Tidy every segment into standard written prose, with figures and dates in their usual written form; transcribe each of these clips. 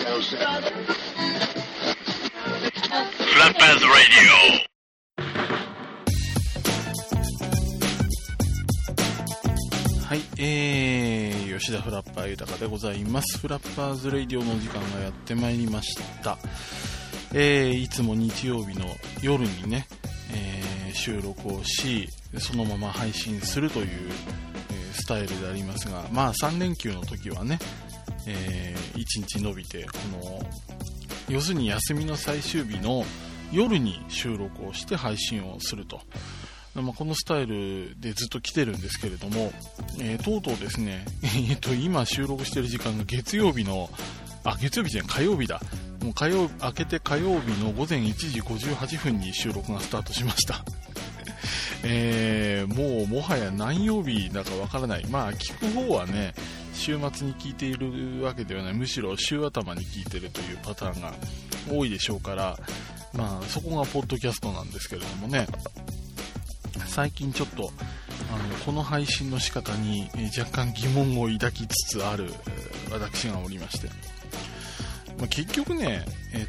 はい、吉田フラッパー豊でございます。フラッパーズレイディオの時間がやってまいりました。いつも日曜日の夜にね、収録をし、そのまま配信するという、スタイルでありますが、まあ3連休の時はね、1日伸びて、要するに休みの最終日の夜に収録をして配信をすると。このスタイルでずっと来てるんですけれども、とうとうですね、今収録してる時間が月曜日じゃない、火曜日だ。もう明けて火曜日の午前1時58分に収録がスタートしました。もはや何曜日だかわからない。まあ聞く方はね、週末に聞いているわけではない、むしろ週頭に聞いてるというパターンが多いでしょうから、まあそこがポッドキャストなんですけれどもね、最近ちょっとこの配信の仕方に若干疑問を抱きつつある私がおりまして、結局ね、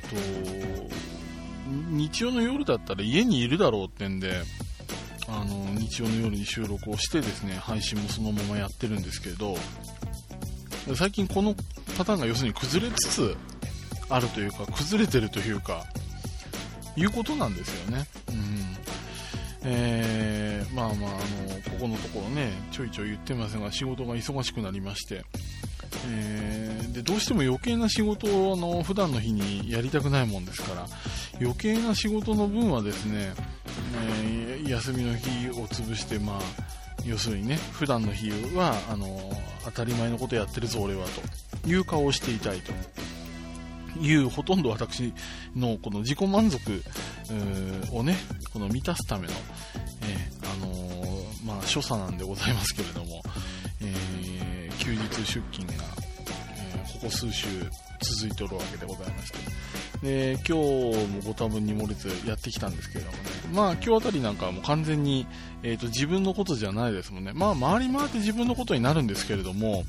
日曜の夜だったら家にいるだろうってんで、日曜の夜に収録をしてですね、配信もそのままやってるんですけど、最近このパターンが要するに崩れつつあるというか、崩れてるというか、いうことなんですよね。ここのところね、ちょいちょい言ってますが、仕事が忙しくなりまして、でどうしても余計な仕事を普段の日にやりたくないもんですから、余計な仕事の分はですね、休みの日を潰して、要するにね、普段の日は当たり前のことやってるぞ俺はという顔をしていたいという、ほとんど私のこの自己満足をね、この満たすための、所作なんでございますけれども、休日出勤が、ここ数週続いておるわけでございまして、で今日もご多分に漏れずやってきたんですけれどもね、今日あたりなんかはもう完全に、自分のことじゃないですもんね。回り回って自分のことになるんですけれども、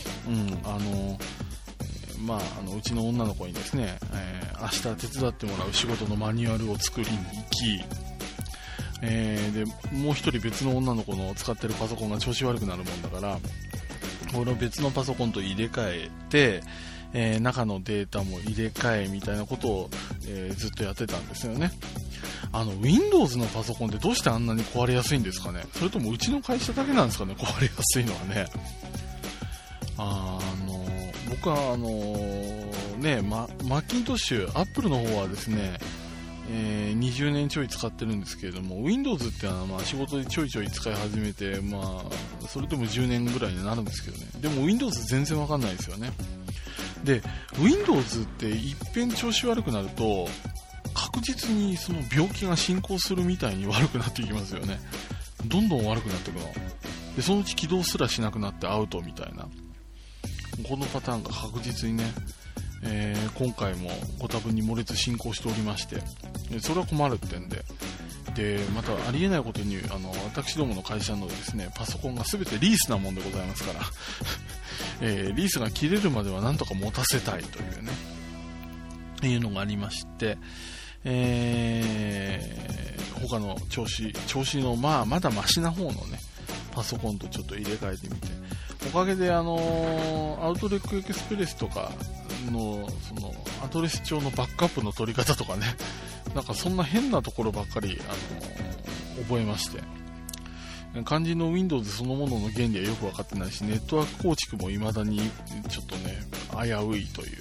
うちの女の子にですね、明日手伝ってもらう仕事のマニュアルを作りに行き、でもう一人別の女の子の使ってるパソコンが調子悪くなるもんだから、これを別のパソコンと入れ替えて、中のデータも入れ替えみたいなことを、ずっとやってたんですよね。Windows のパソコンってどうしてあんなに壊れやすいんですかね。それともうちの会社だけなんですかね、壊れやすいのはね。僕はマッキントッシュ、アップルの方はですね、20年ちょい使ってるんですけれども、Windows って仕事でちょいちょい使い始めて、それでも10年ぐらいになるんですけどね。でも Windows 全然わかんないですよね。で Windows って一遍調子悪くなると確実にその病気が進行するみたいに悪くなっていきますよね。どんどん悪くなっていくので、そのうち起動すらしなくなってアウトみたいな、このパターンが確実にね、今回もご多分に漏れず進行しておりまして、それは困るってんで、またありえないことに私どもの会社のですね、パソコンが全てリースなもんでございますから、リースが切れるまではなんとか持たせたいというね、いうのがありまして、他の調子のまだマシな方のねパソコンとちょっと入れ替えてみて、おかげでアウトロックエクスプレスとかのそのアドレス帳のバックアップの取り方とかね、なんかそんな変なところばっかり覚えまして、肝心の Windows そのものの原理はよく分かってないし、ネットワーク構築も未だにちょっとね危ういという、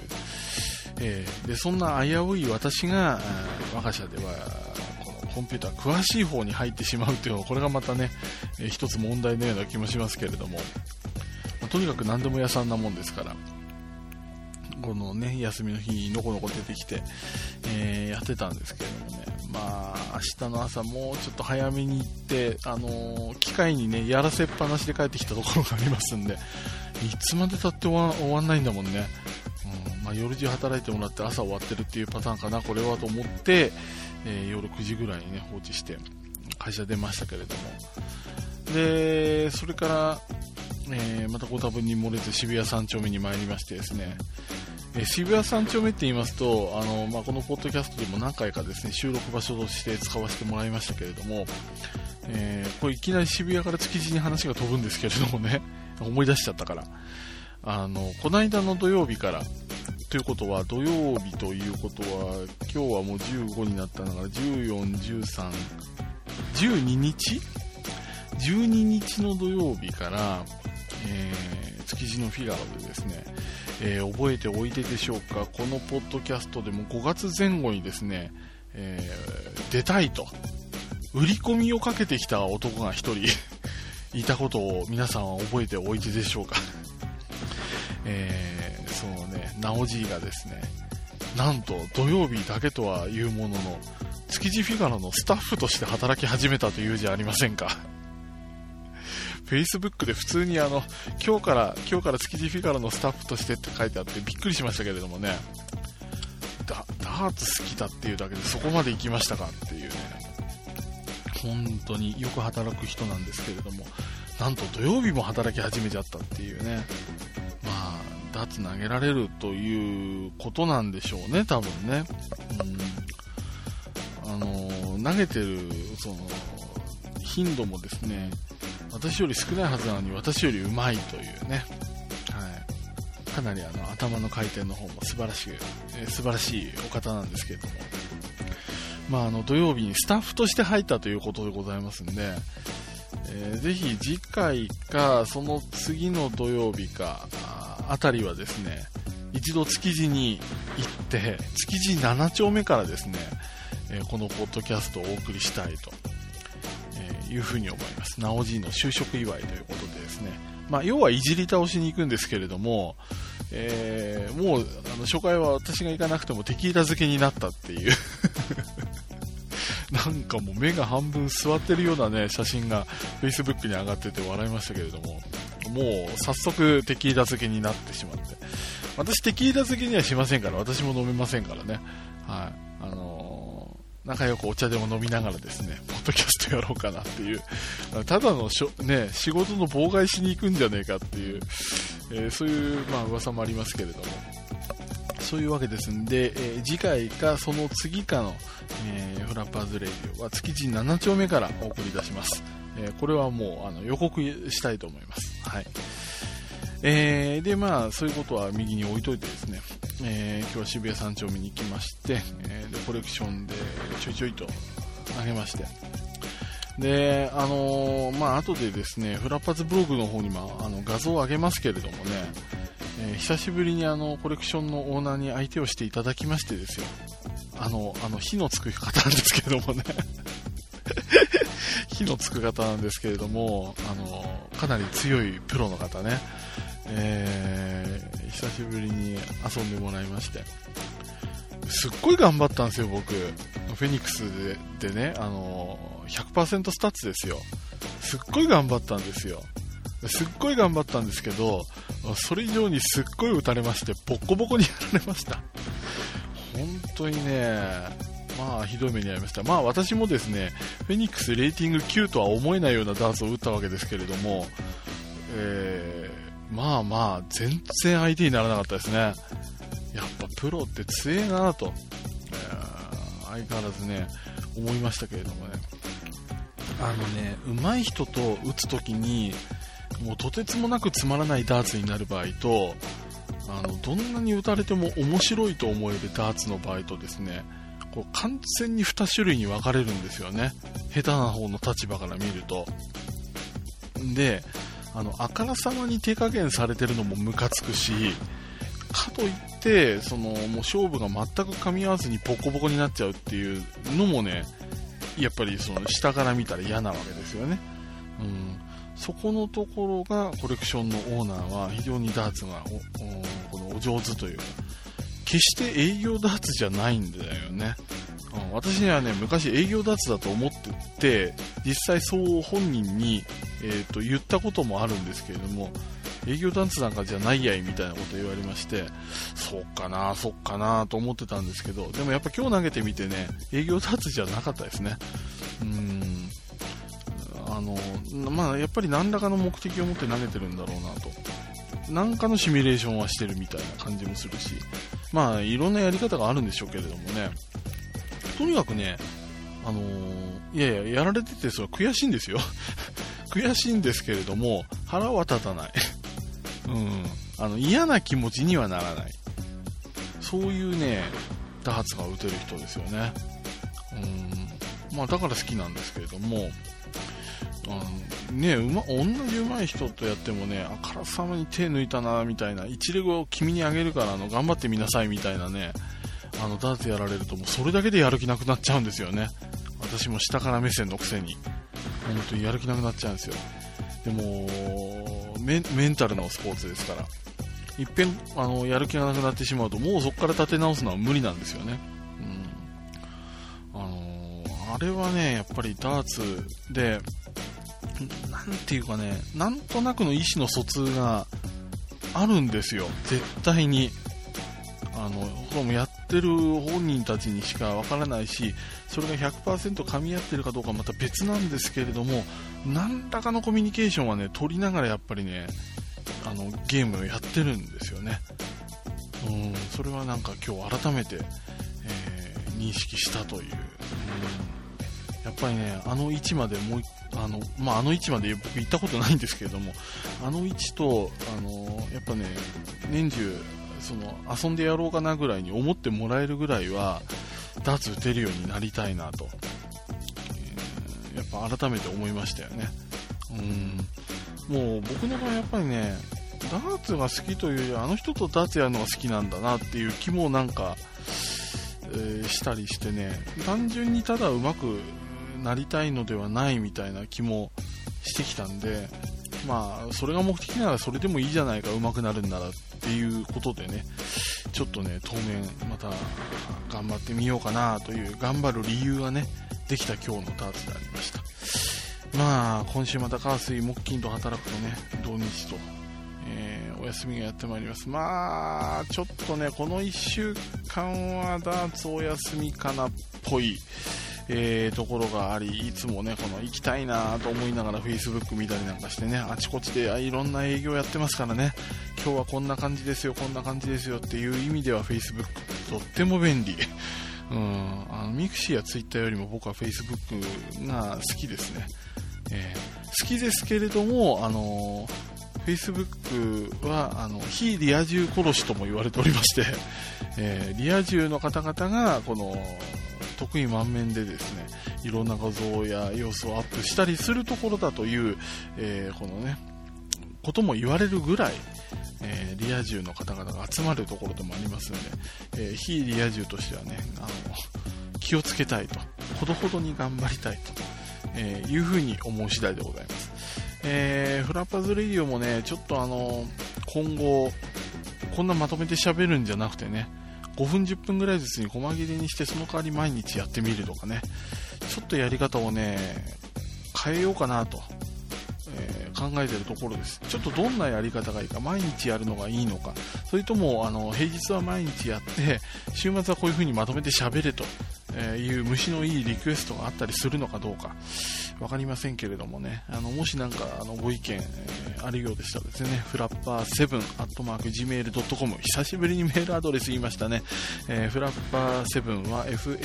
でそんな危うい私が我が社ではこのコンピューター詳しい方に入ってしまうというのは、これがまたね、一つ問題のような気もしますけれども、とにかく何でも屋さんなもんですから、このね休みの日にのこのこ出てきて、やってたんですけれどもね、明日の朝もうちょっと早めに行って、機械にねやらせっぱなしで帰ってきたところがありますんで、いつまで経って終わんないんだもんね。夜中働いてもらって朝終わってるっていうパターンかなこれはと思って、夜9時ぐらいにね放置して会社出ましたけれども、でそれから、またご多分に漏れず渋谷3丁目に参りましてですね、 渋谷3丁目って言いますと、このポッドキャストでも何回かですね、収録場所として使わせてもらいましたけれども、これいきなり渋谷から築地に話が飛ぶんですけれどもね、思い出しちゃったから。この間の土曜日から、ということは、土曜日ということは、今日はもう15になったのが、14、13、12日 ?12 日の土曜日から、築地のフィガロでですね、覚えておいででしょうか、このポッドキャストでも5月前後にですね、出たいと売り込みをかけてきた男が一人いたことを皆さんは覚えておいででしょうか。そのね、なおじいがですね、なんと土曜日だけとはいうものの、築地フィガロのスタッフとして働き始めたというじゃありませんか。Facebook で普通に今日から築地フィガロのスタッフとしてって書いてあってびっくりしましたけれどもね、ダーツ好きだっていうだけでそこまで行きましたかっていうね、本当によく働く人なんですけれども、なんと土曜日も働き始めちゃったっていうね、まあダーツ投げられるということなんでしょうね、多分ね。投げてるその頻度もですね、私より少ないはずなのに私より上手いというね、はい、かなり頭の回転の方も素晴らしいお方なんですけれども、まあ土曜日にスタッフとして入ったということでございますんで、ぜひ次回かその次の土曜日かあたりはですね、一度築地に行って築地7丁目からですね、このポッドキャストをお送りしたいというふうに思います。なおじいの就職祝いということでですね、まあ要はいじり倒しに行くんですけれども、もう初回は私が行かなくてもテキーラ漬けになったっていうなんかもう目が半分座ってるようなね写真が Facebook に上がってて笑いましたけれども、もう早速テキーラ漬けになってしまって、私テキーラ漬けにはしませんから、私も飲めませんからね、はい、仲良くお茶でも飲みながらですね、ポッドキャストやろうかなっていう、ただのね、仕事の妨害しに行くんじゃねえかっていう、そういうまあ噂もありますけれども、そういうわけですんで、次回かその次かの、フラッパーズレイディオは築地7丁目からお送り出します。これはもう予告したいと思います。はい。でまあそういうことは右に置いといてですね、今日は渋谷3丁目に行きまして、でコレクションでちょいちょいと投げまして、でまあ後でですねフラッパーズブログの方にも画像を上げますけれどもね、久しぶりにコレクションのオーナーに相手をしていただきましてですよ、火のつく方なんですけれどもね火のつく方なんですけれども、かなり強いプロの方ね、久しぶりに遊んでもらいまして、すっごい頑張ったんですよ僕。フェニックス でね、100% スタッツですよ。すっごい頑張ったんですよ。すっごい頑張ったんですけど、それ以上にすっごい打たれまして、ボッコボコにやられました。本当にね、まあひどい目に遭いました。まあ私もですね、フェニックスレーティング9とは思えないようなダーツを打ったわけですけれども、まあまあ全然相手にならなかったですね。やっぱプロって強えなと、相変わらずね思いましたけれどもね、上手い人と打つときにもうとてつもなくつまらないダーツになる場合と、どんなに打たれても面白いと思えるダーツの場合とですね、こう完全に2種類に分かれるんですよね、下手な方の立場から見ると。であからさまに手加減されてるのもムカつくし、かといってもう勝負が全く噛み合わずにボコボコになっちゃうっていうのもね、やっぱり下から見たら嫌なわけですよね。そこのところがコレクションのオーナーは非常にダーツがお上手というか、決して営業ダーツじゃないんだよね。私にはね昔営業ダーツだと思ってて、実際そう本人に、言ったこともあるんですけれども、営業ダーツなんかじゃないやいみたいなこと言われまして、そっかなと思ってたんですけど、でもやっぱ今日投げてみてね、営業ダーツじゃなかったですね。まあやっぱり何らかの目的を持って投げてるんだろうなと。 なんかのシミュレーションはしてるみたいな感じもするし、まあいろんなやり方があるんでしょうけれどもね、とにかくね、やられててそれは悔しいんですよ悔しいんですけれども腹は立たない嫌な気持ちにはならない、そういうねダーツが打てる人ですよね。まあだから好きなんですけれども、同じ上手い人とやってもね、あからさまに手抜いたなみたいな、一レゴを君にあげるから頑張ってみなさいみたいなね、ダーツやられるともうそれだけでやる気なくなっちゃうんですよね。私も下から目線のくせに本当にやる気なくなっちゃうんですよ。でもメンタルのスポーツですから、いっぺんやる気がなくなってしまうともうそこから立て直すのは無理なんですよね。あれはねやっぱりダーツでなんていうかね、なんとなくの意思の疎通があるんですよ、絶対に。やってる本人たちにしかわからないし、それが 100% 噛み合ってるかどうかはまた別なんですけれども、何らかのコミュニケーションはね取りながらやっぱりねゲームをやってるんですよね。それはなんか今日改めて、認識したという。やっぱりねあの位置までもうあの位置まで僕行ったことないんですけれども、あの位置とやっぱね年中遊んでやろうかなぐらいに思ってもらえるぐらいはダーツ打てるようになりたいなと、やっぱ改めて思いましたよね。もう僕の場合やっぱりねダーツが好きというよりあの人とダーツやるのが好きなんだなっていう気もなんか、したりしてね、単純にただ上手くなりたいのではないみたいな気もしてきたんで、まあそれが目的ならそれでもいいじゃないか、上手くなるんならっていうことでね、ちょっとね当面また頑張ってみようかなという頑張る理由がねできた今日のダーツでありました。まあ今週また火水木金と働くとね土日と、お休みがやってまいります。まあちょっとねこの1週間はダーツお休みかなっぽいところがあり、いつもね行きたいなと思いながら Facebook 見たりなんかしてね、あちこちでいろんな営業やってますからね、今日はこんな感じですよこんな感じですよっていう意味では Facebook とっても便利。ミクシーや Twitter よりも僕は Facebook が好きですね。好きですけれどもFacebook は非リア充殺しとも言われておりまして、リア充の方々がこの得意満面でですねいろんな画像や様子をアップしたりするところだという、このねことも言われるぐらい、リア充の方々が集まるところでもありますので、非リア充としてはね気をつけたいと、ほどほどに頑張りたいと、いうふうに思う次第でございます。フラッパーズレディオもねちょっと今後こんなまとめて喋るんじゃなくてね、5分10分ぐらいずつに細切れにしてその代わり毎日やってみるとかね、ちょっとやり方をね変えようかなと、考えているところです。ちょっとどんなやり方がいいか、毎日やるのがいいのか、それとも平日は毎日やって週末はこういう風にまとめて喋れという虫のいいリクエストがあったりするのかどうかわかりませんけれどもね、もしなんかご意見、あるようでしたらですね、フラッパー7@gmail.com、 久しぶりにメールアドレス言いましたね。フラッパー7は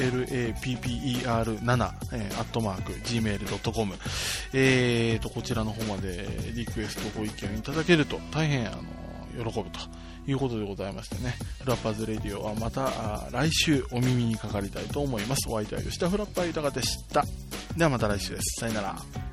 flapper7@gmail.com、こちらの方までリクエストご意見いただけると大変喜ぶということでございましてね、フラッパーズレディオはまた来週お耳にかかりたいと思います。お相手は吉田フラッパー豊でした。ではまた来週です。さよなら。